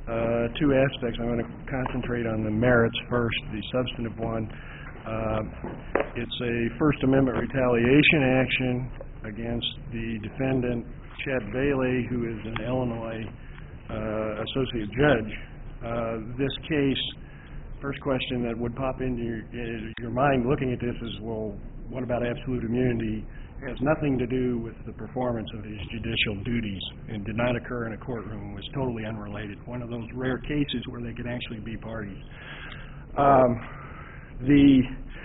two aspects. I'm going to concentrate on the merits first, the substantive one. It's a First Amendment retaliation action against the defendant, Chet Bailey, who is an Illinois associate judge. This case, first question that would pop into your mind looking at this is, well, what about absolute immunity? It has nothing to do with the performance of his judicial duties and did not occur in a courtroom. It was totally unrelated. One of those rare cases where they can actually be parties. The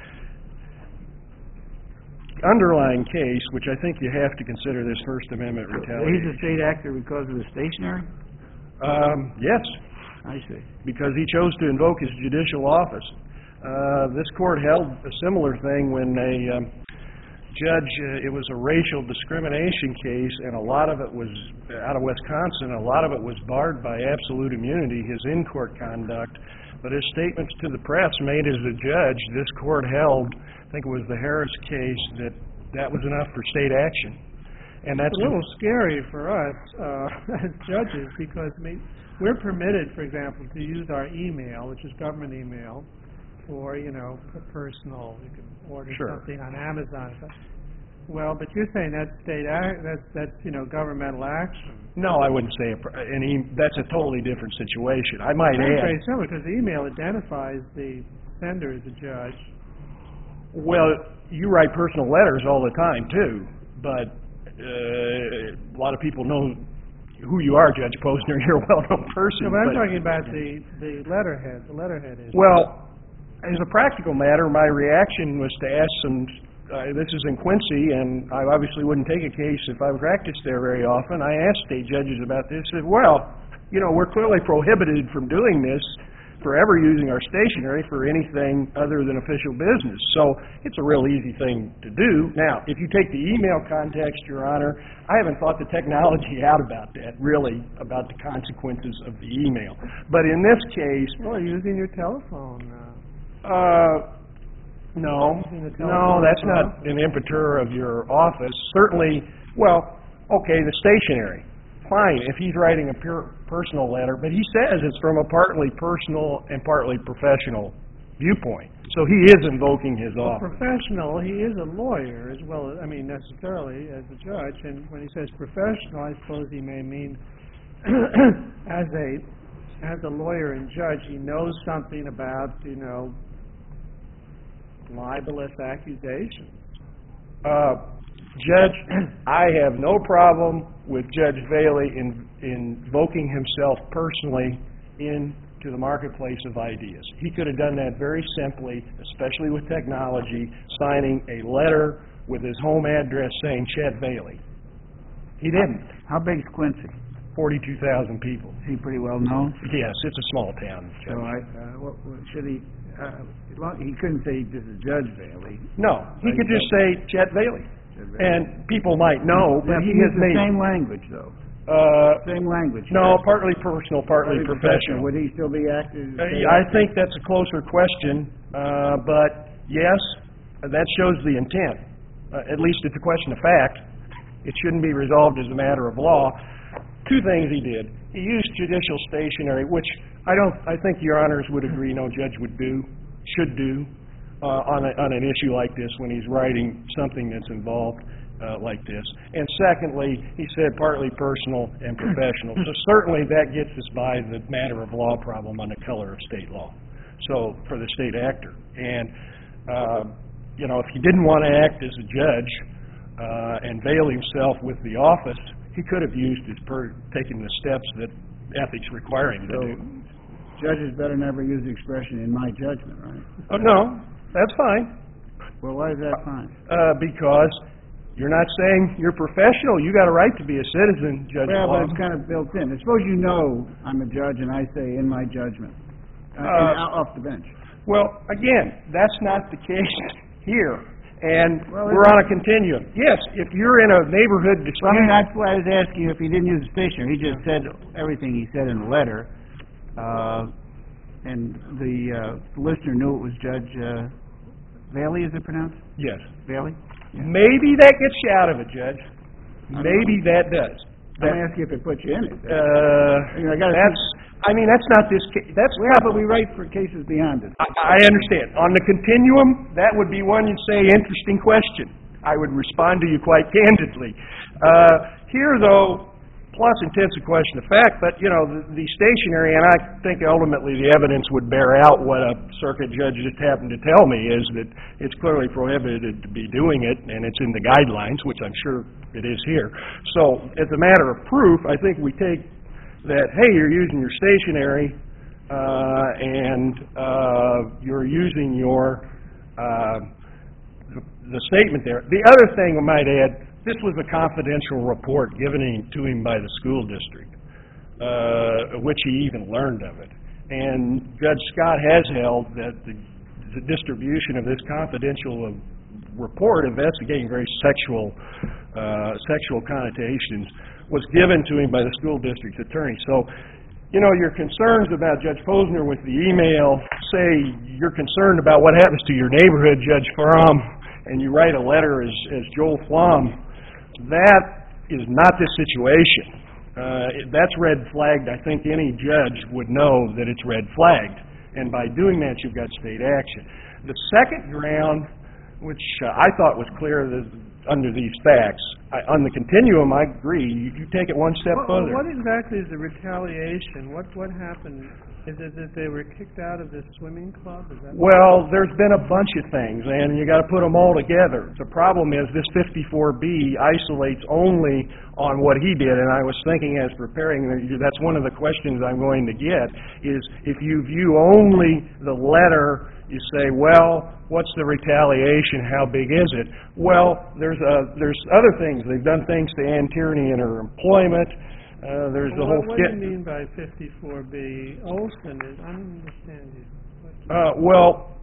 underlying case, which I think you have to consider this First Amendment retaliation. He's a state actor because of the stationery? Yes. I see. Because he chose to invoke his judicial office. This court held a similar thing when a judge, it was a racial discrimination case, and a lot of it was out of Wisconsin. A lot of it was barred by absolute immunity, his in-court conduct. But his statements to the press made as a judge, this court held, I think it was the Harris case, that was enough for state action. And that's a little scary for us as judges, because we're permitted, for example, to use our email, which is government email, for, for personal. You can order something on Amazon. Well, but you're saying that's that's governmental action. No, I wouldn't say that's a totally different situation. I might add. Very similar, because the email identifies the sender as a judge. Well, you write personal letters all the time too, but a lot of people know who you are, Judge Posner. You're a well-known person. No, but I'm talking about the letterhead. The letterhead is. Well, as a practical matter, my reaction was to ask some. This is in Quincy, and I obviously wouldn't take a case if I practiced there very often. I asked state judges about this. Said, well, we're clearly prohibited from doing this, forever using our stationery for anything other than official business. So it's a real easy thing to do. Now, if you take the email context, Your Honor, I haven't thought the technology out about that, really, about the consequences of the email. But in this case... Well, using your telephone. No, that's not an impetus of your office. Certainly, well, okay, the stationery. Fine, if he's writing a personal letter, but he says it's from a partly personal and partly professional viewpoint. So he is invoking his office. Professional, he is a lawyer as well, necessarily as a judge. And when he says professional, I suppose he may mean as a lawyer and judge, he knows something about, libelous accusations. Judge, I have no problem with Judge Bailey invoking himself personally into the marketplace of ideas. He could have done that very simply, especially with technology, signing a letter with his home address saying Chet Bailey. He didn't. How big is Quincy? 42,000 people. Is he pretty well known? Yes, it's a small town. So should he... he couldn't say this is Judge Bailey. No, he could just say Chet Bailey. And people might know, but he has made... the same language, though. Same language. No, partly personal, partly professional. Would he still be active? I think that's a closer question, but yes, that shows the intent. At least it's a question of fact. It shouldn't be resolved as a matter of law. Two things he did. He used judicial stationery, which I think Your Honors would agree no judge should do on an issue like this when he's writing something that's involved like this. And secondly, he said partly personal and professional. So certainly that gets us by the matter of law problem on the color of state law. So for the state actor. And, if he didn't want to act as a judge and veil himself with the office, he could have used taken the steps that ethics require him to do. Judges better never use the expression "in my judgment," right? Oh, no, that's fine. Well, why is that fine? Because you're not saying you're professional. You got a right to be a citizen, Judge. Well, but it's kind of built in. Suppose I'm a judge and I say "in my judgment" off the bench. Well, again, that's not the case here. And we're on a continuum. Yes, if you're in a neighborhood dispute... Well, that's why I was asking you if he didn't use the stationery. He just said everything he said in the letter. And the listener knew it was Judge Bailey, is it pronounced? Yes. Bailey? Yeah. Maybe that gets you out of it, Judge. Maybe that does. I'm asking if it puts you in it. I mean, that's not this case, that's Yeah, but we write for cases beyond it. I understand. On the continuum, that would be one you'd say, interesting question. I would respond to you quite candidly. Here, though, plus intent's a question of fact, but, you know, the stationary, and I think ultimately the evidence would bear out what a circuit judge just happened to tell me, is that it's clearly prohibited to be doing it, and it's in the guidelines, which I'm sure it is here. So, as a matter of proof, I think we take that, hey, you're using your stationary, and you're using your, the statement there. The other thing I might add, this was a confidential report given to him by the school district, which he even learned of it. And Judge Scott has held that the distribution of this confidential report investigating very sexual connotations was given to him by the school district's attorney. So, you know, your concerns about Judge Posner with the email, say you're concerned about what happens to your neighborhood, Judge Fromm, and you write a letter as Joel Flom, that is not the situation. That's red flagged. I think any judge would know that it's red flagged. And by doing that, you've got state action. The second ground, which I thought was clear under these facts, on the continuum, I agree. You take it one step further. What exactly is the retaliation? What happened? Is it that they were kicked out of the swimming club? Is that well, there's been a bunch of things, and you got to put them all together. The problem is this 54B isolates only on what he did, and I was thinking as preparing, that's one of the questions I'm going to get, is if you view only the letter, you say, well, what's the retaliation? How big is it? Well, there's other things. They've done things to Ann Tierney in her employment. There's the whole What do you mean by 54B? Olson is, I don't understand you. Well,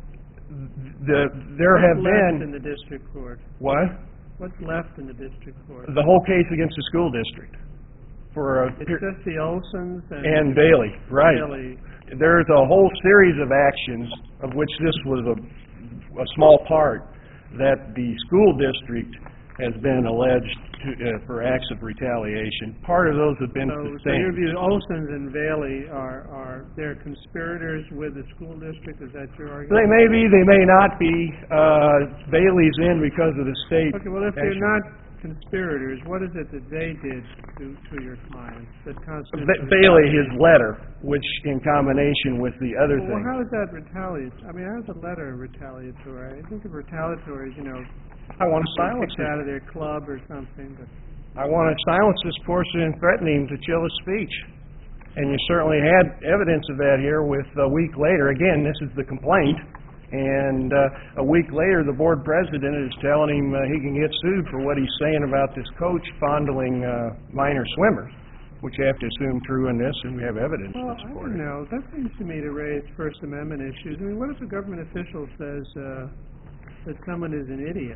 there have been... What's left in the district court? What? What's left in the district court? The whole case against the school district. It's just the Olsons and Bailey, right. Bailey. There's a whole series of actions, of which this was a small part, that the school district has been alleged for acts of retaliation. Part of those have been sustained. So your view, Olsons and Bailey are they're conspirators with the school district? Is that your argument? They may be, they may not be. Bailey's in because of the state. Okay, well, if they're not conspirators, what is it that they did to your clients that constitutes... Bailey, his letter, which in combination with the other things... Well, how is that retaliatory? I mean, how is a letter retaliatory? I think of retaliatory as, you know... I want to silence him. Out of their club or something. But I want to silence this person and threaten him to chill his speech. And you certainly had evidence of that here with a week later. Again, this is the complaint. And a week later, the board president is telling him he can get sued for what he's saying about this coach fondling minor swimmers, which you have to assume true in this, and we have evidence to support it. Well, I don't know. That seems to me to raise First Amendment issues. I mean, what if a government official says that someone is an idiot?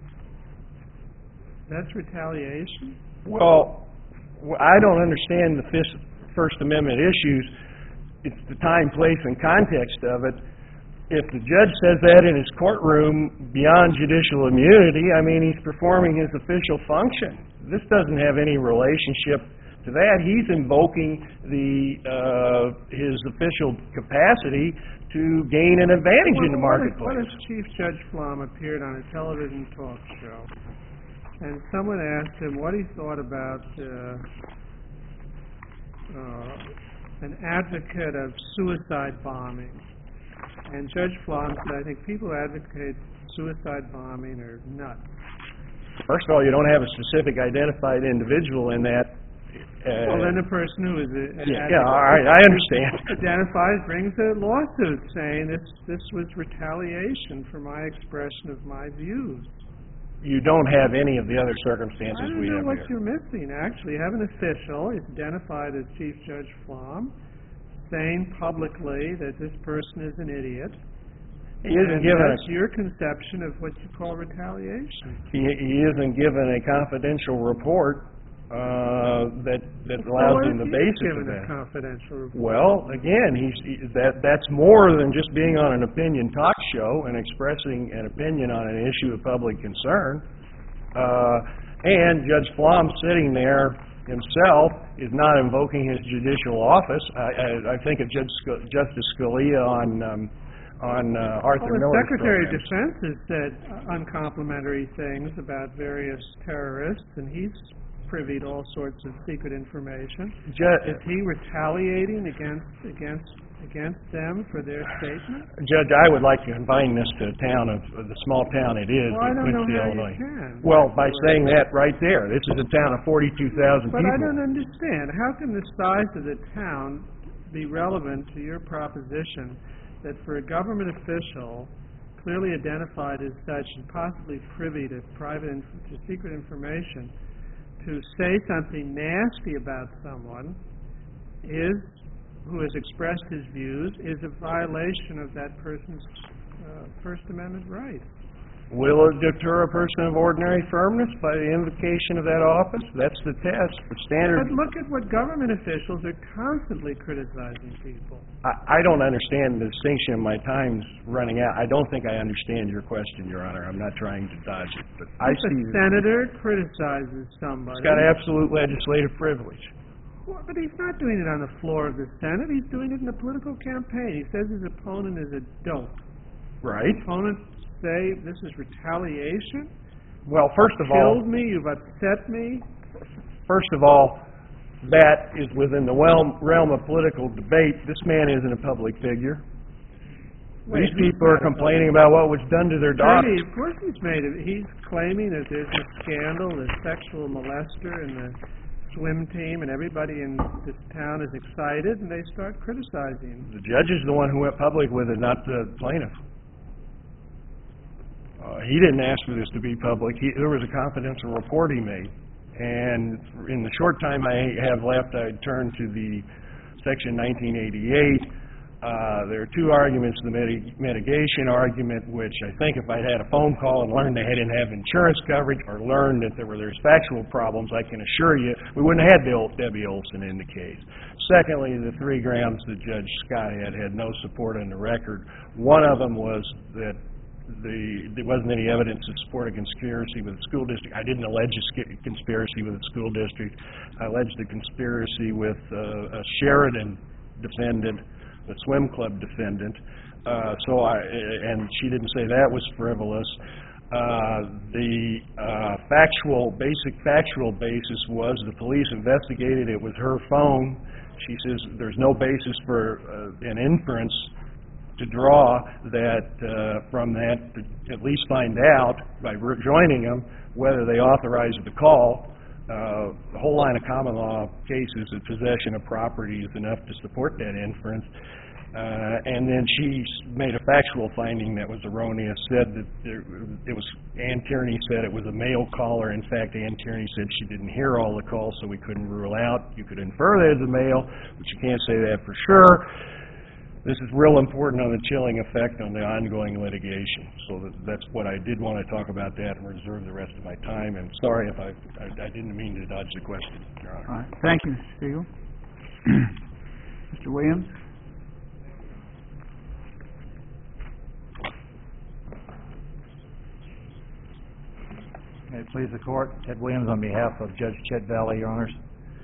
That's retaliation? Well, I don't understand the First Amendment issues. It's the time, place, and context of it. If the judge says that in his courtroom beyond judicial immunity, I mean, he's performing his official function. This doesn't have any relationship to that. He's invoking his official capacity to gain an advantage in the marketplace. What if Chief Judge Flom appeared on a television talk show, and someone asked him what he thought about an advocate of suicide bombing? And Judge Flom said, I think people who advocate suicide bombing are nuts. First of all, you don't have a specific identified individual in that. Well, then the person who is all right, I understand. Identifies, brings a lawsuit saying this was retaliation for my expression of my views. You don't have any of the other circumstances we have here. I don't know what you're missing, actually. You have an official, he's identified as Chief Judge Flom, saying publicly that this person is an idiot. He isn't given that's your conception of what you call retaliation. He isn't given a confidential report that allows him the basis of that. A confidential report? Well, again, that's more than just being on an opinion talk show and expressing an opinion on an issue of public concern. And Judge Flom sitting there himself is not invoking his judicial office. I think of Justice Scalia on Arthur Well, the Miller's Secretary of programs. Defense has said uncomplimentary things about various terrorists, and he's privy to all sorts of secret information. Is he retaliating against them for their statement? Judge, I would like to confine this to a town of the small town it is, Well, I don't know Quincy, how Illinois. you can. Well, by saying that right there, this is a town of 42,000 But people. I don't understand. How can the size of the town be relevant to your proposition that for a government official clearly identified as such and possibly privy to to secret information to say something nasty about someone who has expressed his views is a violation of that person's First Amendment rights? Will it deter a person of ordinary firmness by the invocation of that office? That's the test. The standard. But look at what government officials are constantly criticizing people. I don't understand the distinction. My time's running out. I don't think I understand your question, Your Honor. I'm not trying to dodge it, but I If a see senator criticizes somebody, he's got absolute legislative privilege. well, but he's not doing it on the floor of the Senate. He's doing it in a political campaign. He says his opponent is a dope. Right. Opponents say this is retaliation. Well, first of all, Killed me. You've upset me. First of all, that is within the realm of political debate. This man isn't a public figure. Wait, These people are complaining about what was done to their daughter. Of course he's made it. He's claiming that there's a scandal, a sexual molester in the swim team, and everybody in this town is excited, and they start criticizing him. The judge is the one who went public with it, not the plaintiff. He didn't ask for this to be public. There was a confidential report he made. And in the short time I have left, I'd turn to the Section 1988. There are two arguments. The mitigation argument, which I think if I'd had a phone call and learned they didn't have insurance coverage or learned that there's factual problems, I can assure you we wouldn't have had Debbie Olson in the case. Secondly, the 3 grams that Judge Scott had no support in the record. One of them was that there wasn't any evidence to support a conspiracy with the school district. I didn't allege a conspiracy with the school district. I alleged a conspiracy with a Sheridan defendant, the swim club defendant. And she didn't say that was frivolous. The basic factual basis was the police investigated. It was her phone. She says there's no basis for an inference to draw that from that to at least find out by joining them whether they authorized the call. The whole line of common law cases of possession of property is enough to support that inference. And then she made a factual finding that was erroneous, said that Ann Tierney said it was a male caller. In fact, Ann Tierney said she didn't hear all the calls, so we couldn't rule out. You could infer that as a male, but you can't say that for sure. This is real important on the chilling effect on the ongoing litigation. So that's what I did want to talk about that and reserve the rest of my time. And sorry if I didn't mean to dodge the question, Your Honor. All right. Thank you, Mr. Spiegel. Mr. Williams? May it please the Court, Ted Williams on behalf of Judge Chet Valley, Your Honors.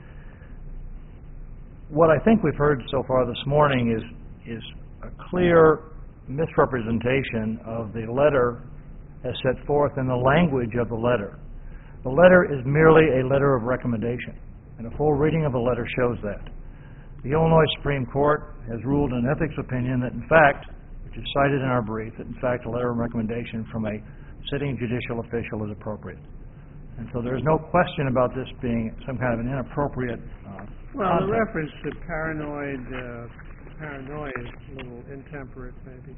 What I think we've heard so far this morning is a clear misrepresentation of the letter as set forth in the language of the letter. The letter is merely a letter of recommendation, and a full reading of the letter shows that. The Illinois Supreme Court has ruled in an ethics opinion that, in fact, which is cited in our brief, that, in fact, a letter of recommendation from a sitting judicial official is appropriate. And so there's no question about this being some kind of an inappropriate Well, the concept. reference to paranoia is a little intemperate, maybe.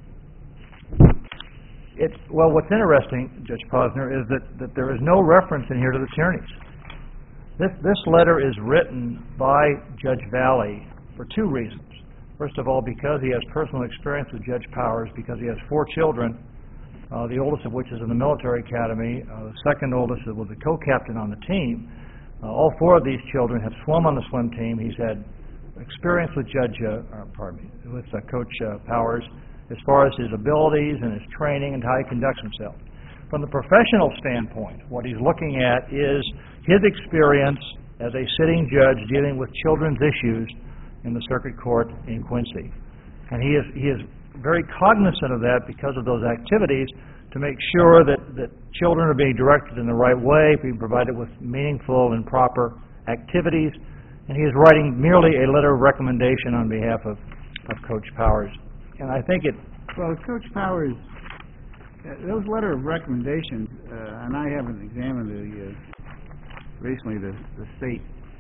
Well, what's interesting, Judge Posner, is that there is no reference in here to the Tierneys. This letter is written by Judge Valley for 2 reasons. First of all, because he has personal experience with Judge Powers, because he has 4 children, the oldest of which is in the military academy, the second oldest was a co-captain on the team. All 4 of these children have swum on the swim team. He's had experience with Coach Powers as far as his abilities and his training and how he conducts himself. From the professional standpoint, what he's looking at is his experience as a sitting judge dealing with children's issues in the circuit court in Quincy. And he is very cognizant of that because of those activities, to make sure that children are being directed in the right way, being provided with meaningful and proper activities. And he is writing merely a letter of recommendation on behalf of Coach Powers. And I think it... Well, Coach Powers, those letter of recommendations, and I haven't examined recently the state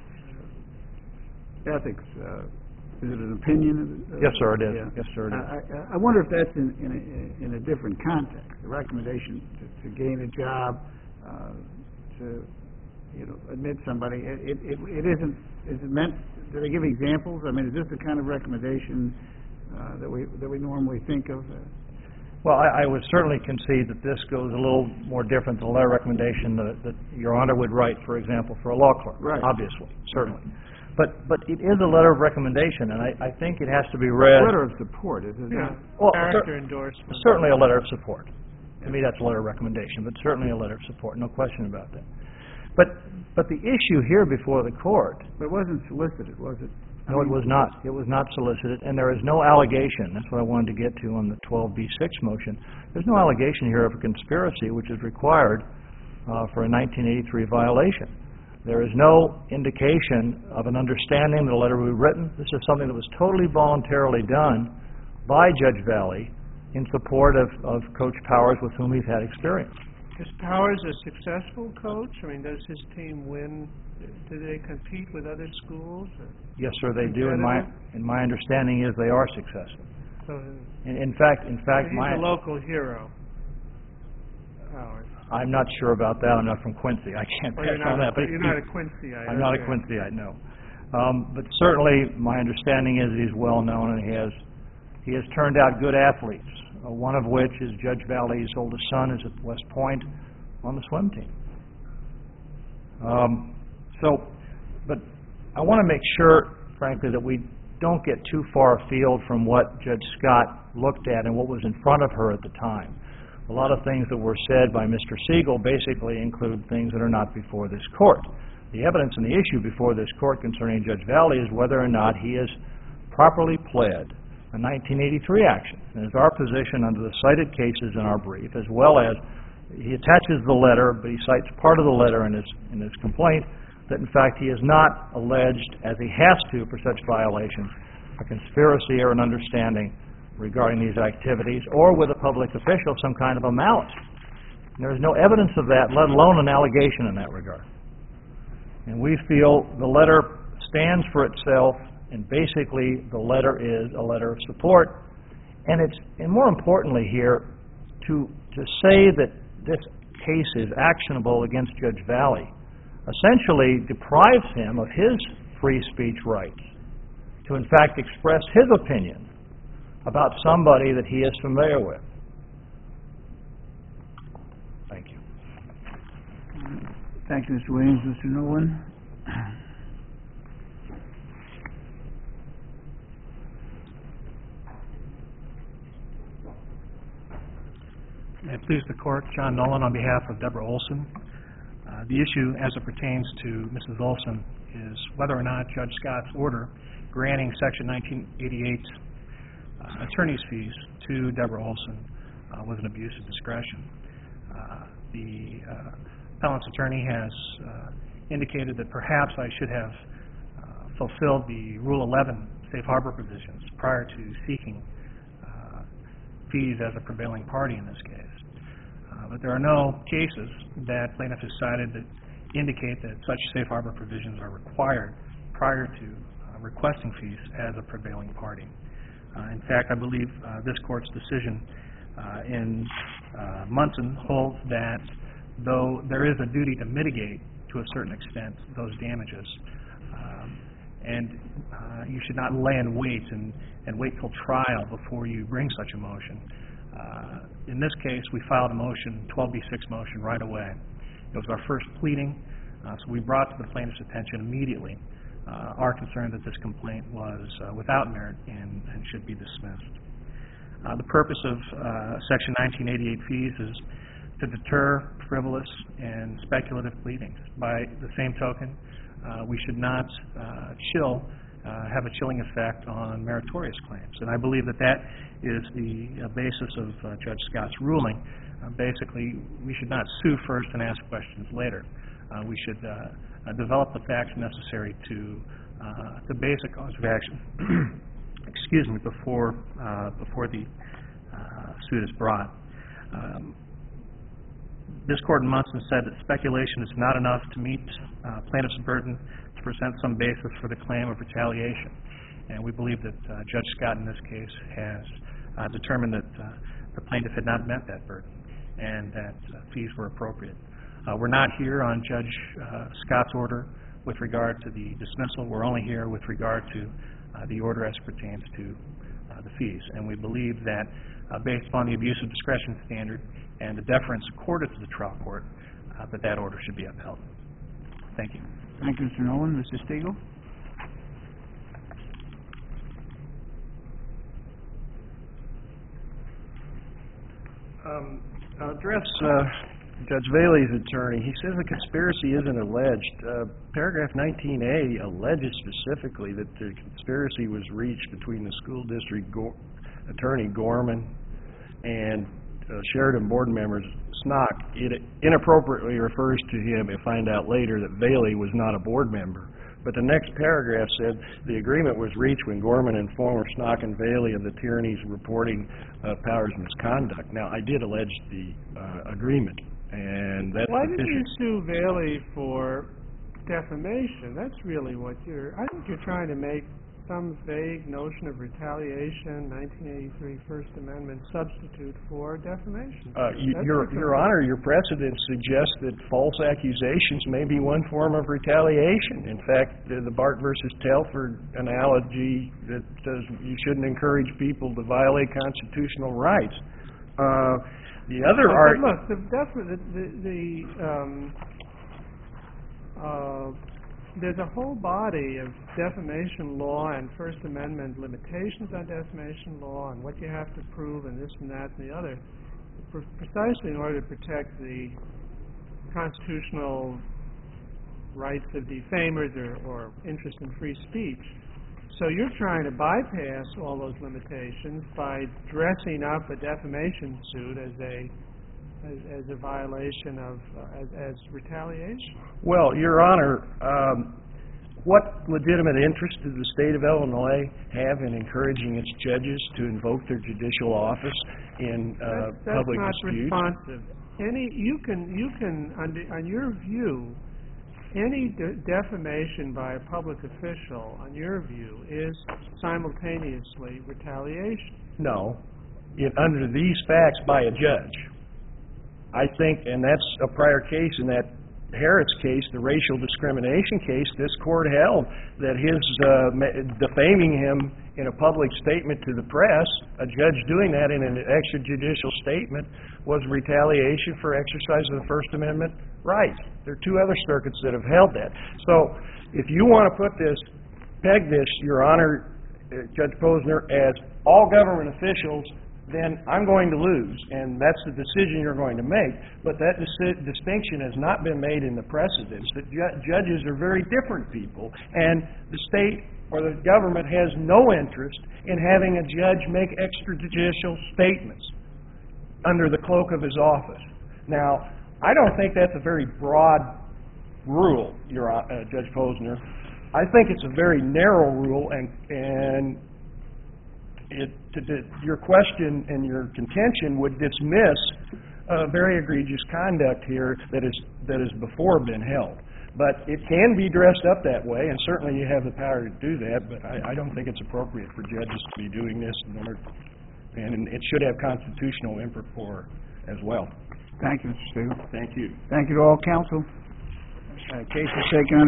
ethics. Is it an opinion? Yes, sir, it is. Yeah. Yes, sir, it is. I wonder if that's in a different context. The recommendation to gain a job, to admit somebody. It isn't. Is it meant? Do they give examples? I mean, is this the kind of recommendation that we normally think of? Well, I would certainly concede that this goes a little more different than a letter of recommendation that Your Honor would write, for example, for a law clerk. Right. Obviously, certainly. But it is a letter of recommendation, and I think it has to be read... A letter of support, is it not? Well, Character endorsement. Certainly a letter of support. To me, that's a letter of recommendation, but certainly a letter of support, no question about that. But the issue here before the court... But it wasn't solicited, was it? No, it was not. It was not solicited, and there is no allegation. That's what I wanted to get to on the 12b6 motion. There's no allegation here of a conspiracy, which is required for a 1983 violation. There is no indication of an understanding that the letter was written. This is something that was totally voluntarily done by Judge Valley in support of Coach Powers, with whom he's had experience. Is Powers a successful coach? I mean, does his team win? Do they compete with other schools? Yes, sir, they do. And my understanding is they are successful. So, In fact, he's a local hero, Powers. I'm not sure about that. I'm not from Quincy. I can't pass on that. But You're not a Quincyite. I'm not a Quincyite, no. But certainly, my understanding is that he's well known, and he has turned out good athletes. One of which is Judge Valley's oldest son is at West Point on the swim team. But I want to make sure, frankly, that we don't get too far afield from what Judge Scott looked at and what was in front of her at the time. A lot of things that were said by Mr. Siegel basically include things that are not before this court. The evidence and the issue before this court concerning Judge Valley is whether or not he has properly pled a 1983 action. And it's our position under the cited cases in our brief, as well as he attaches the letter, but he cites part of the letter in his complaint, that in fact he has not alleged, as he has to for such violations, a conspiracy or an understanding regarding these activities, or with a public official some kind of a malice. And there is no evidence of that, let alone an allegation in that regard. And we feel the letter stands for itself, and basically the letter is a letter of support. And more importantly here, to say that this case is actionable against Judge Valley essentially deprives him of his free speech rights to in fact express his opinion about somebody that he is familiar with. Thank you. Thank you, Mr. Williams. Mr. Nolan? May it please the Court, John Nolan on behalf of Deborah Olson. The issue as it pertains to Mrs. Olson is whether or not Judge Scott's order granting Section 1988 attorney's fees to Deborah Olson was an abuse of discretion. The appellant's attorney has indicated that perhaps I should have fulfilled the Rule 11 safe harbor provisions prior to seeking fees as a prevailing party in this case. But there are no cases that plaintiff has cited that indicate that such safe harbor provisions are required prior to requesting fees as a prevailing party. In fact, I believe this Court's decision in Munson holds that though there is a duty to mitigate to a certain extent those damages, and you should not lay in wait and wait till trial before you bring such a motion. In this case, we filed a motion, 12b6 motion, right away. It was our first pleading, so we brought to the plaintiff's attention immediately our concern that this complaint was without merit and should be dismissed. The purpose of Section 1988 fees is to deter frivolous and speculative pleadings. By the same token, we should not have a chilling effect on meritorious claims. And I believe that that is the basis of Judge Scott's ruling. Basically, we should not sue first and ask questions later. We should develop the facts necessary to base a cause of action excuse me, before the suit is brought. This court in Munson said that speculation is not enough to meet plaintiff's burden to present some basis for the claim of retaliation. And we believe that Judge Scott in this case has determined that the plaintiff had not met that burden and that fees were appropriate. We're not here on Judge Scott's order with regard to the dismissal. We're only here with regard to the order as pertains to the fees. And we believe that based upon the abuse of discretion standard and the deference accorded to the trial court, that order should be upheld. Thank you. Thank you, Mr. Nolan. Mr. Stegall? I'll address Judge Valey's attorney. He says the conspiracy isn't alleged. Paragraph 19A alleges specifically that the conspiracy was reached between the school district attorney Gorman and Sheridan board members Snock. It inappropriately refers to him and find out later that Valey was not a board member. But the next paragraph said the agreement was reached when Gorman informed Snock and Valey of the tyranny's reporting Powers' misconduct. Now, I did allege the agreement, and that's Why didn't you sufficient. sue Valey for defamation? That's really what I think you're trying to make some vague notion of retaliation, 1983 First Amendment, substitute for defamation. Your Honor, your precedent suggests that false accusations may be one form of retaliation. In fact, the Bart versus Telford analogy that says you shouldn't encourage people to violate constitutional rights. The other Look, there's a whole body of defamation law and First Amendment limitations on defamation law and what you have to prove and this and that and the other, precisely in order to protect the constitutional rights of defamers or interest in free speech. So you're trying to bypass all those limitations by dressing up a defamation suit as a violation of as retaliation? Well, Your Honor, what legitimate interest does the state of Illinois have in encouraging its judges to invoke their judicial office in public disputes? That's not responsive. You can on your view, any defamation by a public official, on your view, is simultaneously retaliation. No. Under these facts, by a judge. I think, and that's a prior case, in that Harris case, the racial discrimination case, this court held that his defaming him in a public statement to the press, a judge doing that in an extrajudicial statement, was retaliation for exercise of the First Amendment rights. There are two other circuits that have held that. So if you want to peg this, Your Honor, Judge Posner, as all government officials, then I'm going to lose, and that's the decision you're going to make. But that distinction has not been made in the precedents, that judges are very different people, and the state or the government has no interest in having a judge make extrajudicial statements under the cloak of his office. Now, I don't think that's a very broad rule, Judge Posner. I think it's a very narrow rule, and your question and your contention would dismiss very egregious conduct here that has before been held. But it can be dressed up that way, and certainly you have the power to do that, but I don't think it's appropriate for judges to be doing this, and it should have constitutional imprimatur as well. Thank you, Mr. Stegall. Thank you. Thank you to all counsel. Case is taken under